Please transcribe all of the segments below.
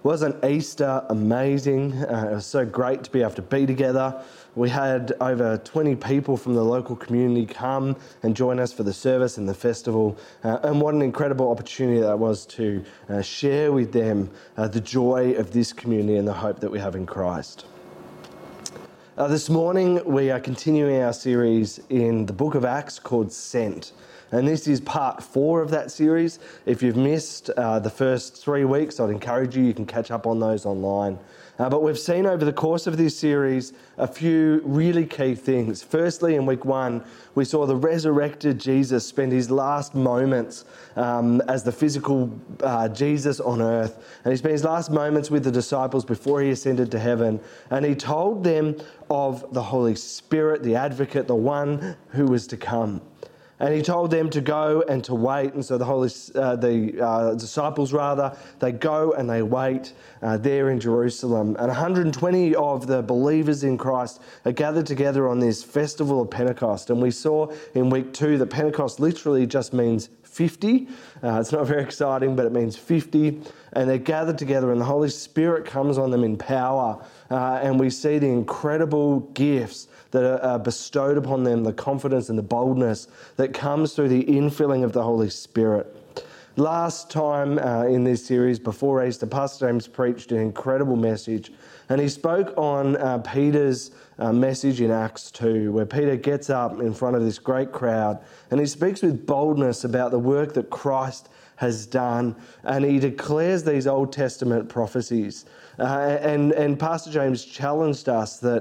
Wasn't Easter amazing? It was so great to be able to be together. We had over 20 people from the local community come and join us for the service and the festival. And what an incredible opportunity that was to share with them the joy of this community and the hope that we have in Christ. This morning we are continuing our series in the book of Acts called Sent. And this is part 4 of that series. If you've missed the first 3 weeks, I'd encourage you can catch up on those online. But we've seen over the course of this series a few really key things. Firstly, in week 1, we saw the resurrected Jesus spend his last moments as the physical Jesus on earth. And he spent his last moments with the disciples before he ascended to heaven. And he told them of the Holy Spirit, the advocate, the one who was to come. And he told them to go and to wait. And so the disciples, they go and they wait there in Jerusalem. And 120 of the believers in Christ are gathered together on this festival of Pentecost. And we saw in week 2 that Pentecost literally just means 50. It's not very exciting, but it means 50. And they're gathered together and the Holy Spirit comes on them in power. And we see the incredible gifts that are bestowed upon them, the confidence and the boldness that comes through the infilling of the Holy Spirit. Last time in this series, before Easter, Pastor James preached an incredible message, and he spoke on Peter's message in Acts 2, where Peter gets up in front of this great crowd, and he speaks with boldness about the work that Christ has done, and he declares these Old Testament prophecies. And Pastor James challenged us that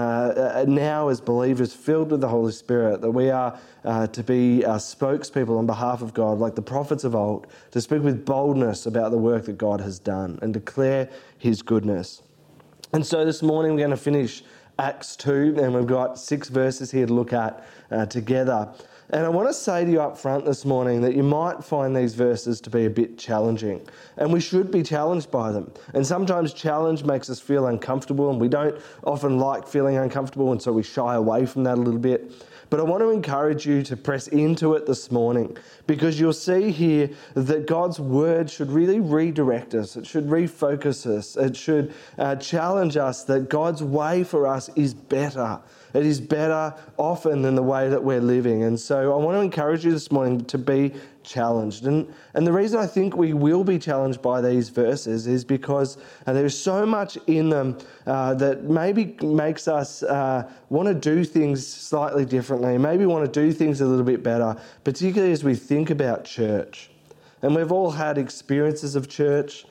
now as believers filled with the Holy Spirit, that we are to be spokespeople on behalf of God, like the prophets of old, to speak with boldness about the work that God has done and declare his goodness. And so this morning we're going to finish Acts 2, and we've got 6 verses here to look at together. And I want to say to you up front this morning that you might find these verses to be a bit challenging. And we should be challenged by them. And sometimes challenge makes us feel uncomfortable, and we don't often like feeling uncomfortable, and so we shy away from that a little bit. But I want to encourage you to press into it this morning, because you'll see here that God's word should really redirect us. It should refocus us. It should challenge us that God's way for us is better. It is better often than the way that we're living. And so I want to encourage you this morning to be challenged. And the reason I think we will be challenged by these verses is because there's so much in them that maybe makes us want to do things slightly differently, maybe want to do things a little bit better, particularly as we think about church. And we've all had experiences of church,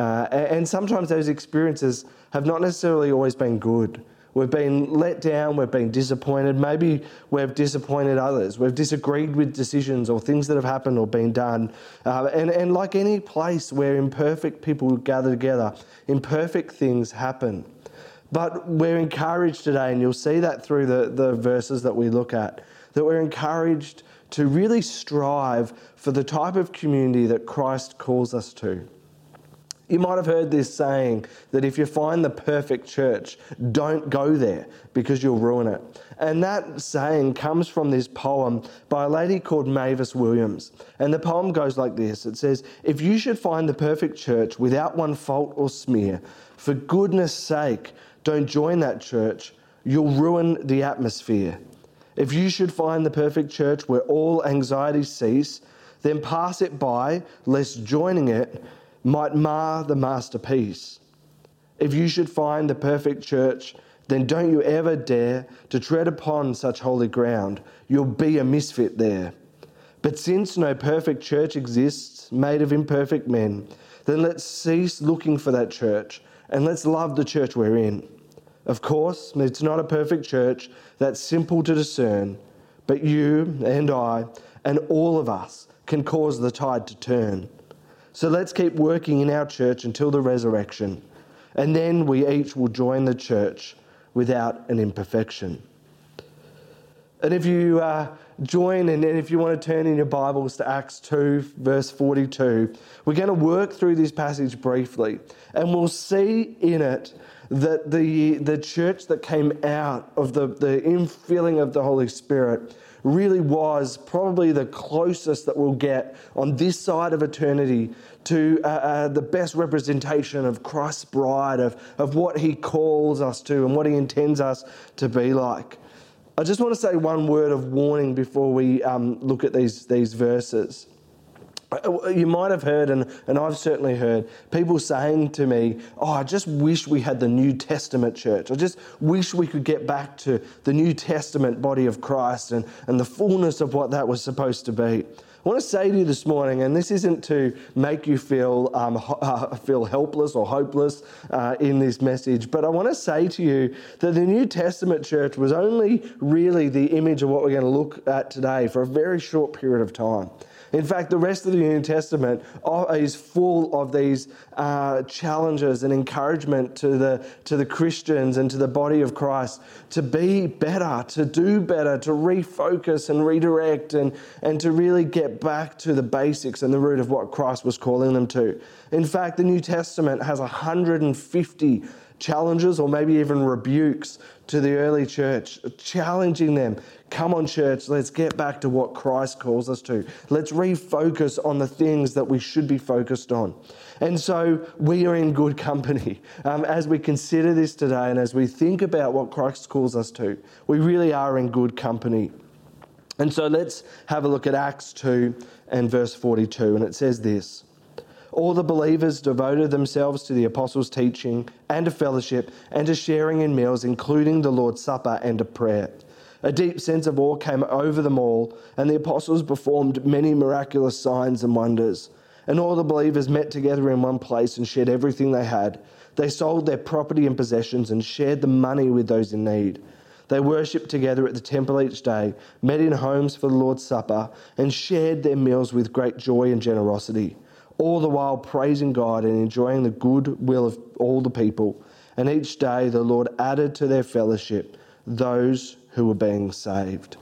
and sometimes those experiences have not necessarily always been good. We've been let down, we've been disappointed, maybe we've disappointed others, we've disagreed with decisions or things that have happened or been done. And like any place where imperfect people gather together, imperfect things happen. But we're encouraged today, and you'll see that through the verses that we look at, that we're encouraged to really strive for the type of community that Christ calls us to. You might have heard this saying that if you find the perfect church, don't go there because you'll ruin it. And that saying comes from this poem by a lady called Mavis Williams. And the poem goes like this. It says, "If you should find the perfect church without one fault or smear, for goodness sake, don't join that church. You'll ruin the atmosphere. If you should find the perfect church where all anxieties cease, then pass it by, lest joining it might mar the masterpiece. If you should find the perfect church, then don't you ever dare to tread upon such holy ground. You'll be a misfit there. But since no perfect church exists, made of imperfect men, then let's cease looking for that church and let's love the church we're in. Of course, it's not a perfect church that's simple to discern, but you and I and all of us can cause the tide to turn. So let's keep working in our church until the resurrection, and then we each will join the church without an imperfection." And if you join and if you want to turn in your Bibles to Acts 2, verse 42, we're going to work through this passage briefly. And we'll see in it that the church that came out of the infilling of the Holy Spirit really was probably the closest that we'll get on this side of eternity to the best representation of Christ's bride, of what he calls us to and what he intends us to be like. I just want to say one word of warning before we look at these verses. You might have heard, and I've certainly heard, people saying to me, I just wish we had the New Testament church. I just wish we could get back to the New Testament body of Christ and the fullness of what that was supposed to be. I want to say to you this morning, and this isn't to make you feel helpless or hopeless in this message, but I want to say to you that the New Testament church was only really the image of what we're going to look at today for a very short period of time. In fact, the rest of the New Testament is full of these challenges and encouragement to the Christians and to the body of Christ to be better, to do better, to refocus and redirect and to really get back to the basics and the root of what Christ was calling them to. In fact, the New Testament has 150 challenges or maybe even rebukes to the early church, challenging them. Come on, church, let's get back to what Christ calls us to. Let's refocus on the things that we should be focused on. And so we are in good company. As we consider this today and as we think about what Christ calls us to, we really are in good company. And so let's have a look at Acts 2 and verse 42. And it says this: all the believers devoted themselves to the apostles' teaching and to fellowship and to sharing in meals, including the Lord's Supper and to prayer. A deep sense of awe came over them all, and the apostles performed many miraculous signs and wonders. And all the believers met together in one place and shared everything they had. They sold their property and possessions and shared the money with those in need. They worshipped together at the temple each day, met in homes for the Lord's Supper, and shared their meals with great joy and generosity, all the while praising God and enjoying the good will of all the people. And each day the Lord added to their fellowship those who were being saved.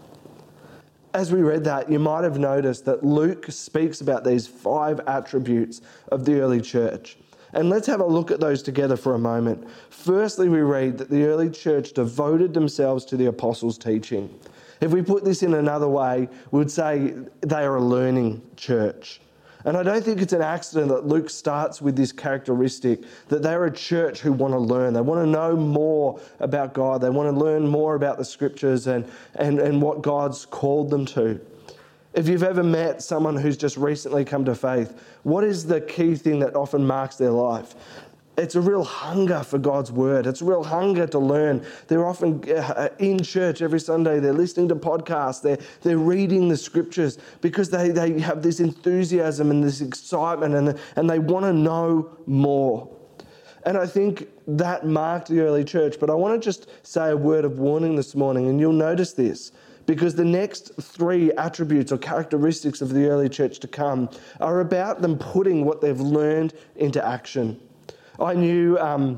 As we read that, you might have noticed that Luke speaks about these 5 attributes of the early church. And let's have a look at those together for a moment. Firstly, we read that the early church devoted themselves to the apostles' teaching. If we put this in another way, we would say they are a learning church. And I don't think it's an accident that Luke starts with this characteristic, that they're a church who want to learn. They want to know more about God. They want to learn more about the scriptures and what God's called them to. If you've ever met someone who's just recently come to faith, what is the key thing that often marks their life? It's a real hunger for God's word. It's a real hunger to learn. They're often in church every Sunday. They're listening to podcasts. They're reading the scriptures because they have this enthusiasm and this excitement and they want to know more. And I think that marked the early church. But I want to just say a word of warning this morning, and you'll notice this, because the next 3 attributes or characteristics of the early church to come are about them putting what they've learned into action. I knew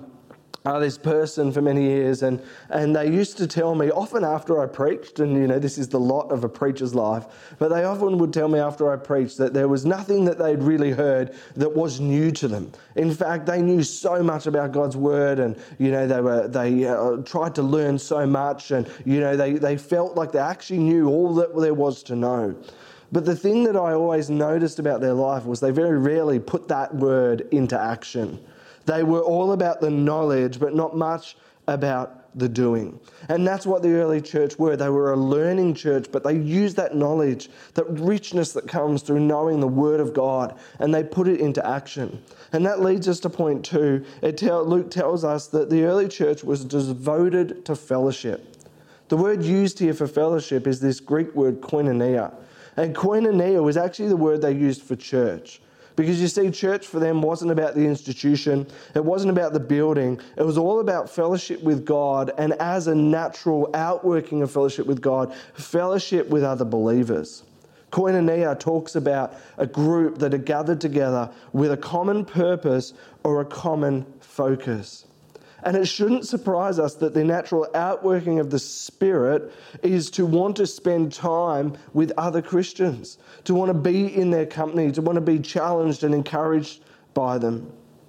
this person for many years, and they used to tell me, often after I preached, and this is the lot of a preacher's life, but they often would tell me after I preached that there was nothing that they'd really heard that was new to them. In fact, they knew so much about God's word, and they tried to learn so much, and they felt like they actually knew all that there was to know. But the thing that I always noticed about their life was they very rarely put that word into action. They were all about the knowledge, but not much about the doing. And that's what the early church were. They were a learning church, but they used that knowledge, that richness that comes through knowing the Word of God, and they put it into action. And that leads us to point 2. Luke tells us that the early church was devoted to fellowship. The word used here for fellowship is this Greek word koinonia. And koinonia was actually the word they used for church. Because you see, church for them wasn't about the institution, it wasn't about the building, it was all about fellowship with God, and as a natural outworking of fellowship with God, fellowship with other believers. Koinonia talks about a group that are gathered together with a common purpose or a common focus. And it shouldn't surprise us that the natural outworking of the Spirit is to want to spend time with other Christians, to want to be in their company, to want to be challenged and encouraged by them.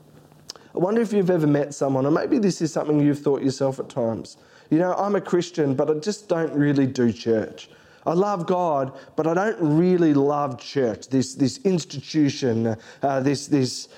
I wonder if you've ever met someone, or maybe this is something you've thought yourself at times. You know, I'm a Christian, but I just don't really do church. I love God, but I don't really love church, this institution, this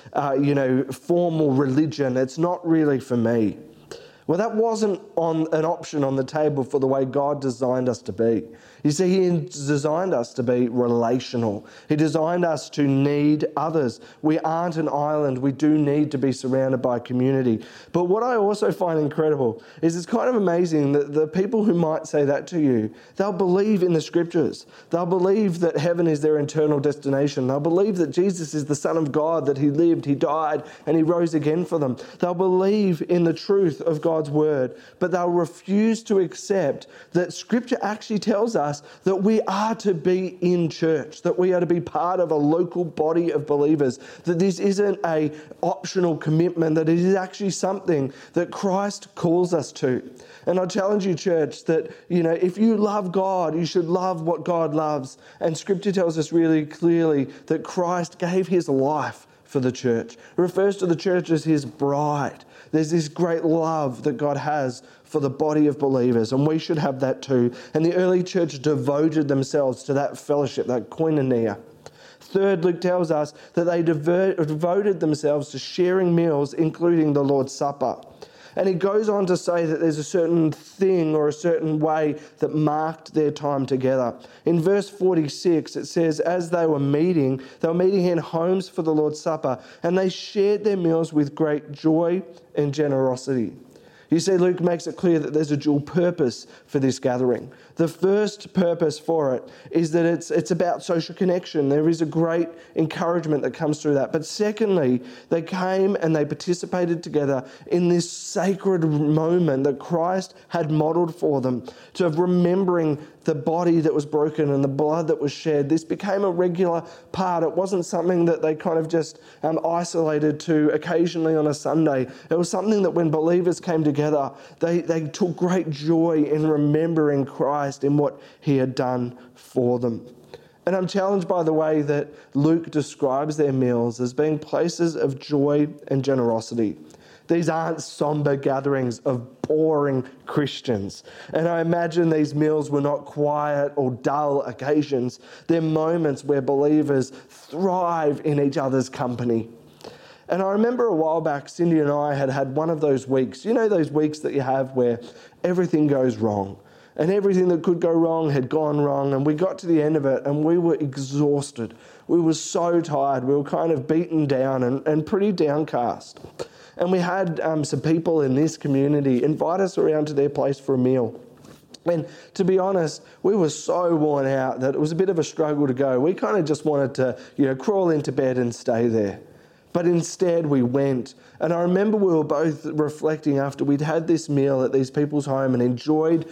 formal religion. It's not really for me. Well, that wasn't an option on the table for the way God designed us to be. You see, He designed us to be relational. He designed us to need others. We aren't an island. We do need to be surrounded by community. But what I also find incredible is it's kind of amazing that the people who might say that to you, they'll believe in the Scriptures. They'll believe that heaven is their eternal destination. They'll believe that Jesus is the Son of God, that He lived, He died, and He rose again for them. They'll believe in the truth of God's Word, but they'll refuse to accept that Scripture actually tells us that we are to be in church, that we are to be part of a local body of believers, that this isn't an optional commitment, that it is actually something that Christ calls us to. And I challenge you, church, that, if you love God, you should love what God loves. And Scripture tells us really clearly that Christ gave His life for the church. It refers to the church as His bride. There's this great love that God has for the body of believers, and we should have that too. And the early church devoted themselves to that fellowship, that koinonia. Third, Luke tells us that they devoted themselves to sharing meals, including the Lord's Supper. And he goes on to say that there's a certain thing or a certain way that marked their time together. In verse 46, it says, as they were meeting in homes for the Lord's Supper, and they shared their meals with great joy and generosity. You see, Luke makes it clear that there's a dual purpose for this gathering. The first purpose for it is that it's about social connection. There is a great encouragement that comes through that. But secondly, they came and they participated together in this sacred moment that Christ had modeled for them, to remembering the body that was broken and the blood that was shed. This became a regular part. It wasn't something that they kind of just isolated to occasionally on a Sunday. It was something that when believers came together, they took great joy in remembering Christ and what He had done for them. And I'm challenged by the way that Luke describes their meals as being places of joy and generosity. These aren't somber gatherings of boring Christians. And I imagine these meals were not quiet or dull occasions. They're moments where believers thrive in each other's company. And I remember a while back, Cindy and I had one of those weeks. You know those weeks that you have where everything goes wrong. And everything that could go wrong had gone wrong. And we got to the end of it and we were exhausted. We were so tired. We were kind of beaten down and pretty downcast. And we had some people in this community invite us around to their place for a meal. And to be honest, we were so worn out that it was a bit of a struggle to go. We kind of just wanted to, crawl into bed and stay there. But instead we went. And I remember we were both reflecting after we'd had this meal at these people's home and enjoyed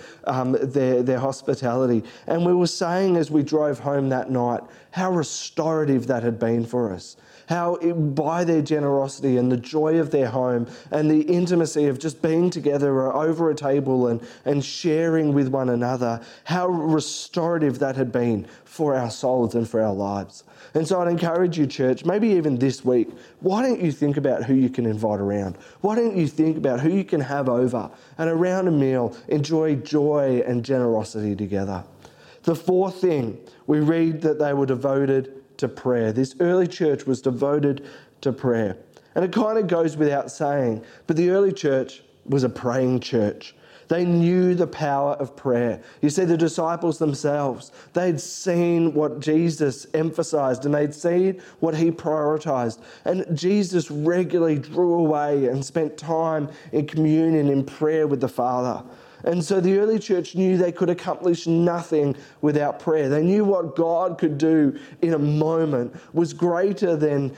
their hospitality. And we were saying as we drove home that night how restorative that had been for us. How by their generosity and the joy of their home and the intimacy of just being together over a table and sharing with one another, how restorative that had been for our souls and for our lives. And so I'd encourage you, church, maybe even this week, why don't you think about who you can invite around? Why don't you think about who you can have over and around a meal enjoy joy and generosity together? The fourth thing, we read that they were devoted to prayer. This early church was devoted to prayer. And it kind of goes without saying, but the early church was a praying church. They knew the power of prayer. You see, the disciples themselves, they'd seen what Jesus emphasized and they'd seen what He prioritized. And Jesus regularly drew away and spent time in communion, in prayer with the Father. And so the early church knew they could accomplish nothing without prayer. They knew what God could do in a moment was greater than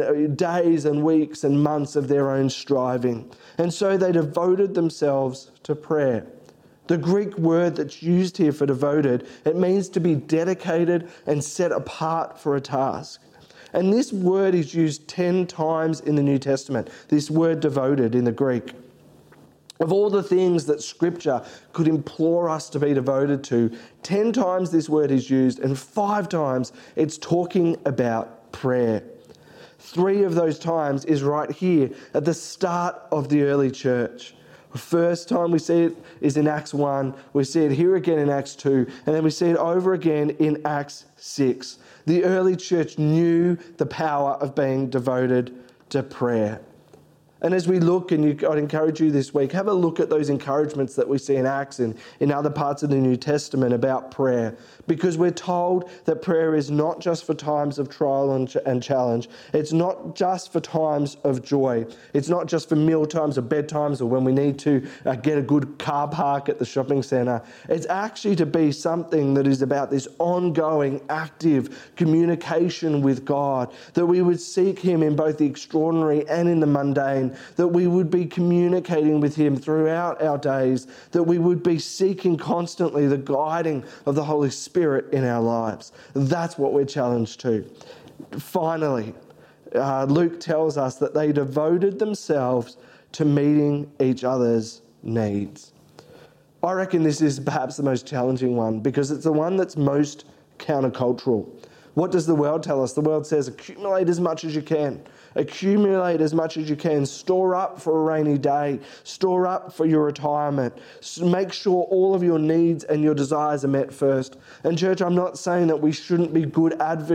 days and weeks and months of their own striving. And so they devoted themselves to prayer. The Greek word that's used here for devoted, it means to be dedicated and set apart for a task. And this word is used 10 times in the New Testament, this word devoted in the Greek. Of all the things that Scripture could implore us to be devoted to, 10 times this word is used and 5 times it's talking about prayer. 3 of those times is right here at the start of the early church. The first time we see it is in Acts 1, we see it here again in Acts 2, and then we see it over again in Acts 6. The early church knew the power of being devoted to prayer. And as we look, and I'd encourage you this week, have a look at those encouragements that we see in Acts and in other parts of the New Testament about prayer. Because we're told that prayer is not just for times of trial and challenge. It's not just for times of joy. It's not just for meal times or bedtimes or when we need to get a good car park at the shopping centre. It's actually to be something that is about this ongoing, active communication with God, that we would seek Him in both the extraordinary and in the mundane, that we would be communicating with Him throughout our days, that we would be seeking constantly the guiding of the Holy Spirit in our lives. That's what we're challenged to. Finally, Luke tells us that they devoted themselves to meeting each other's needs. I reckon this is perhaps the most challenging one because it's the one that's most countercultural. What does the world tell us? The world says accumulate as much as you can. Accumulate as much as you can. Store up for a rainy day. Store up for your retirement. Make sure all of your needs and your desires are met first. And church, I'm not saying that we shouldn't be good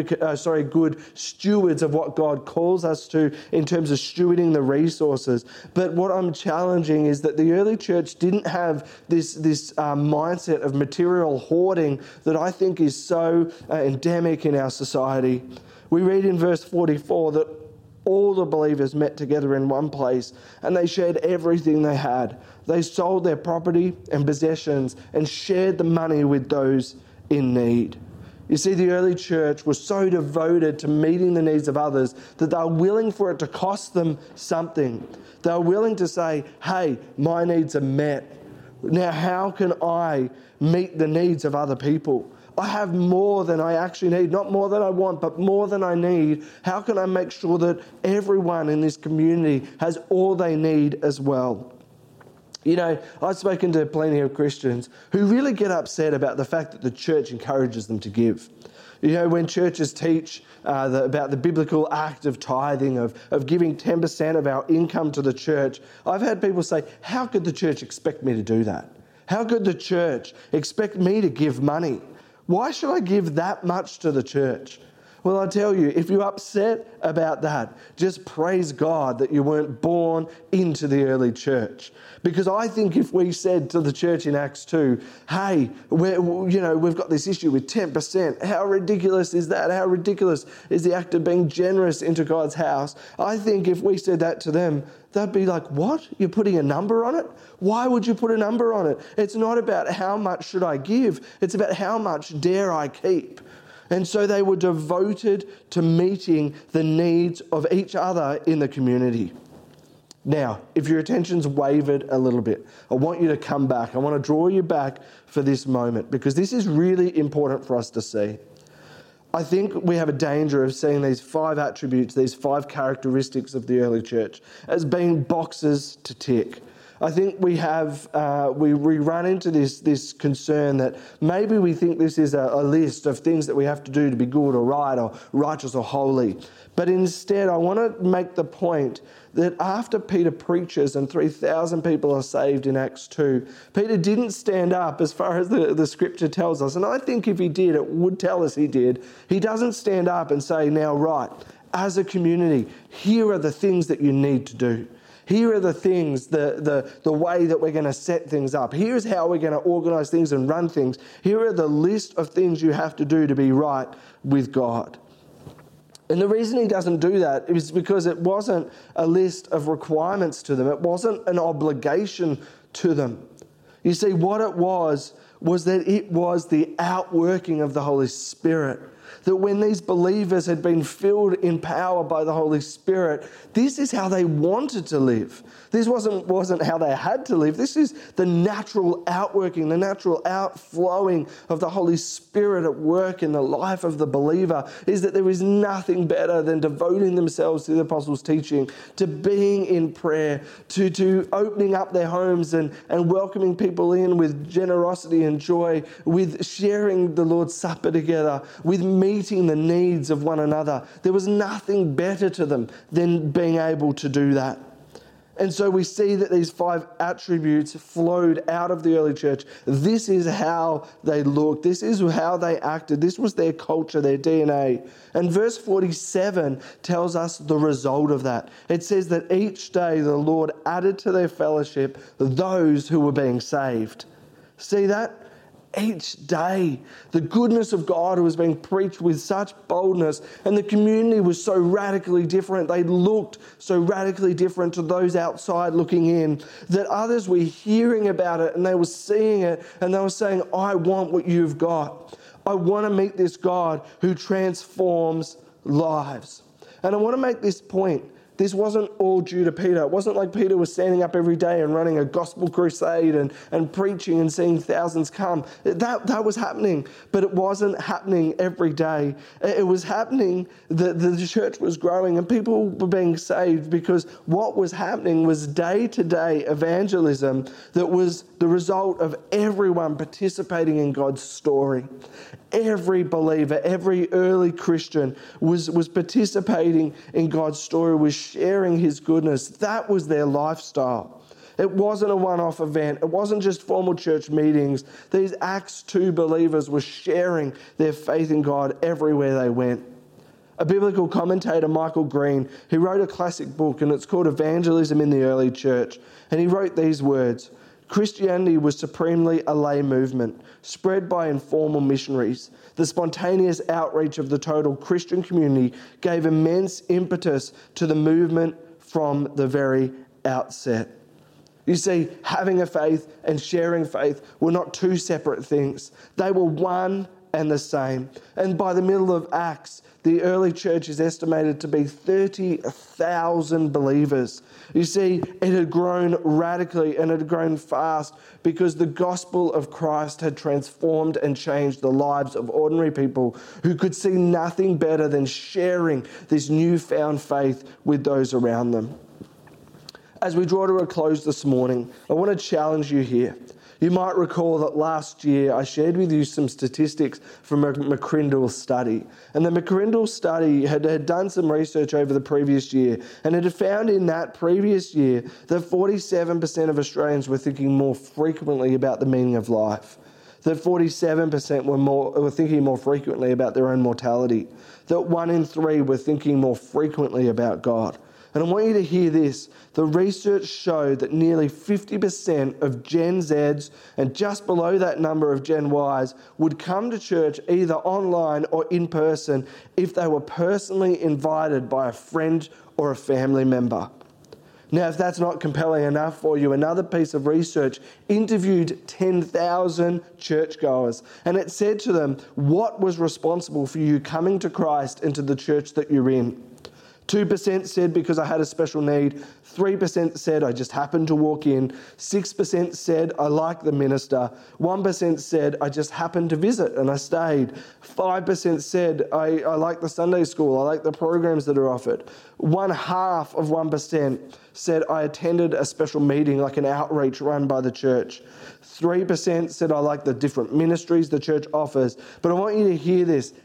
stewards of what God calls us to in terms of stewarding the resources. But what I'm challenging is that the early church didn't have this mindset of material hoarding that I think is so endemic in our society. We read in verse 44 that all the believers met together in one place and they shared everything they had. They sold their property and possessions and shared the money with those in need. You see, the early church was so devoted to meeting the needs of others that they were willing for it to cost them something. They were willing to say, hey, my needs are met. Now, how can I meet the needs of other people? I have more than I actually need, not more than I want, but more than I need. How can I make sure that everyone in this community has all they need as well? You know, I've spoken to plenty of Christians who really get upset about the fact that the church encourages them to give. You know, when churches teach about the biblical act of tithing, of giving 10% of our income to the church, I've had people say, how could the church expect me to do that? How could the church expect me to give money? Why should I give that much to the church? Well, I tell you, if you're upset about that, just praise God that you weren't born into the early church. Because I think if we said to the church in Acts 2, hey, we've got this issue with 10%, how ridiculous is that? How ridiculous is the act of being generous into God's house? I think if we said that to them, they'd be like, what? You're putting a number on it? Why would you put a number on it? It's not about how much should I give. It's about how much dare I keep. And so they were devoted to meeting the needs of each other in the community. Now, if your attention's wavered a little bit, I want you to come back. I want to draw you back for this moment because this is really important for us to see. I think we have a danger of seeing these 5 attributes, these 5 characteristics of the early church as being boxes to tick. I think we run into this concern that maybe we think this is a list of things that we have to do to be good or right or righteous or holy. But instead, I want to make the point that after Peter preaches and 3,000 people are saved in Acts 2, Peter didn't stand up as far as the scripture tells us. And I think if he did, it would tell us he did. He doesn't stand up and say, now, right, as a community, here are the things that you need to do. Here are the things, the way that we're going to set things up. Here's how we're going to organise things and run things. Here are the list of things you have to do to be right with God. And the reason he doesn't do that is because it wasn't a list of requirements to them. It wasn't an obligation to them. You see, what it was that it was the outworking of the Holy Spirit. that when these believers had been filled in power by the Holy Spirit, this is how they wanted to live. This wasn't how they had to live. This is the natural outworking, the natural outflowing of the Holy Spirit at work in the life of the believer, is that there is nothing better than devoting themselves to the apostles' teaching, to being in prayer, to opening up their homes and welcoming people in with generosity and joy, with sharing the Lord's Supper together, with meeting the needs of one another. There was nothing better to them than being able to do that. And so we see that these 5 attributes flowed out of the early church. This is how they looked. This is how they acted. This was their culture, their DNA. And verse 47 tells us the result of that. It says that each day the Lord added to their fellowship those who were being saved. See that? Each day, the goodness of God was being preached with such boldness, and the community was so radically different. They looked so radically different to those outside looking in, that others were hearing about it and they were seeing it and they were saying, I want what you've got. I want to meet this God who transforms lives. And I want to make this point. This wasn't all due to Peter. It wasn't like Peter was standing up every day and running a gospel crusade and preaching and seeing thousands come. That was happening, but it wasn't happening every day. It was happening that the church was growing and people were being saved, because what was happening was day-to-day evangelism that was the result of everyone participating in God's story. Every believer, every early Christian was participating in God's story, was sharing his goodness. That was their lifestyle. It wasn't a one-off event. It wasn't just formal church meetings. These Acts 2 believers were sharing their faith in God everywhere they went. A biblical commentator, Michael Green, he wrote a classic book, and it's called Evangelism in the Early Church. And he wrote these words: Christianity was supremely a lay movement, spread by informal missionaries. The spontaneous outreach of the total Christian community gave immense impetus to the movement from the very outset. You see, having a faith and sharing faith were not two separate things. They were one and the same. And by the middle of Acts, the early church is estimated to be 30,000 believers. You see, it had grown radically and it had grown fast because the gospel of Christ had transformed and changed the lives of ordinary people who could see nothing better than sharing this newfound faith with those around them. As we draw to a close this morning, I want to challenge you here. You might recall that last year I shared with you some statistics from a McCrindle study. And the McCrindle study had done some research over the previous year, and it had found in that previous year that 47% of Australians were thinking more frequently about the meaning of life. That 47% were thinking more frequently about their own mortality. That 1 in 3 were thinking more frequently about God. And I want you to hear this. The research showed that nearly 50% of Gen Zs and just below that number of Gen Ys would come to church either online or in person if they were personally invited by a friend or a family member. Now, if that's not compelling enough for you, another piece of research interviewed 10,000 churchgoers, and it said to them, what was responsible for you coming to Christ and to the church that you're in? 2% said because I had a special need. 3% said I just happened to walk in. 6% said I like the minister. 1% said I just happened to visit and I stayed. 5% said I like the Sunday school. I like the programs that are offered. 0.5% said I attended a special meeting like an outreach run by the church. 3% said I like the different ministries the church offers. But I want you to hear this.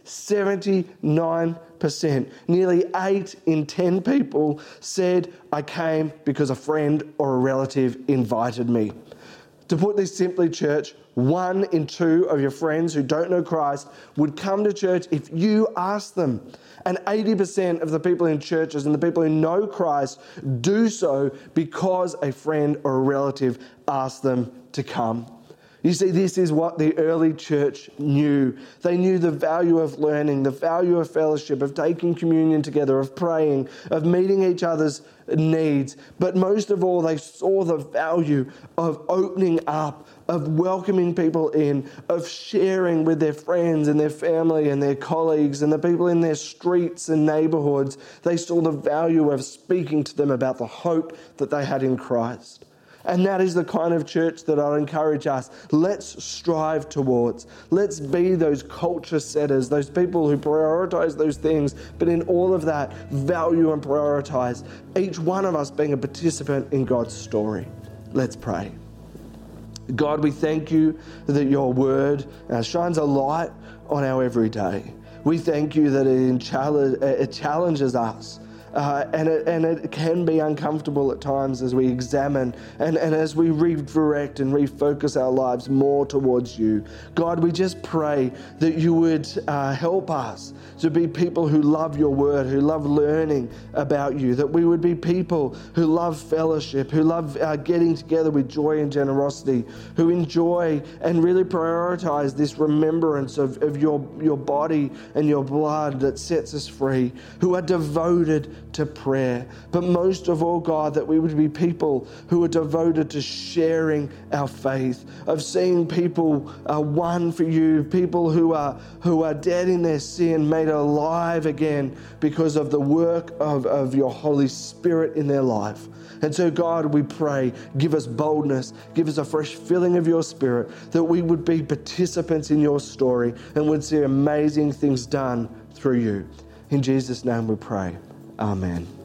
79%, nearly 8 in 10 people said I came because a friend or a relative invited me. To put this simply, church, 1 in 2 of your friends who don't know Christ would come to church if you asked them. And 80% of the people in churches and the people who know Christ do so because a friend or a relative asked them to come. You see, this is what the early church knew. They knew the value of learning, the value of fellowship, of taking communion together, of praying, of meeting each other's needs. But most of all, they saw the value of opening up, of welcoming people in, of sharing with their friends and their family and their colleagues and the people in their streets and neighbourhoods. They saw the value of speaking to them about the hope that they had in Christ. And that is the kind of church that I encourage us. Let's strive towards. Let's be those culture setters, those people who prioritize those things, but in all of that, value and prioritize each one of us being a participant in God's story. Let's pray. God, we thank you that your word shines a light on our everyday. We thank you that it challenges us. And it can be uncomfortable at times as we examine and as we redirect and refocus our lives more towards you. God, we just pray that you would help us to be people who love your word, who love learning about you, that we would be people who love fellowship, who love getting together with joy and generosity, who enjoy and really prioritize this remembrance of your body and your blood that sets us free, who are devoted to prayer. But most of all, God, that we would be people who are devoted to sharing our faith, of seeing people won for you, people who are dead in their sin, made alive again because of the work of your Holy Spirit in their life. And so, God, we pray, give us boldness, give us a fresh filling of your Spirit, that we would be participants in your story and would see amazing things done through you. In Jesus' name we pray. Amen.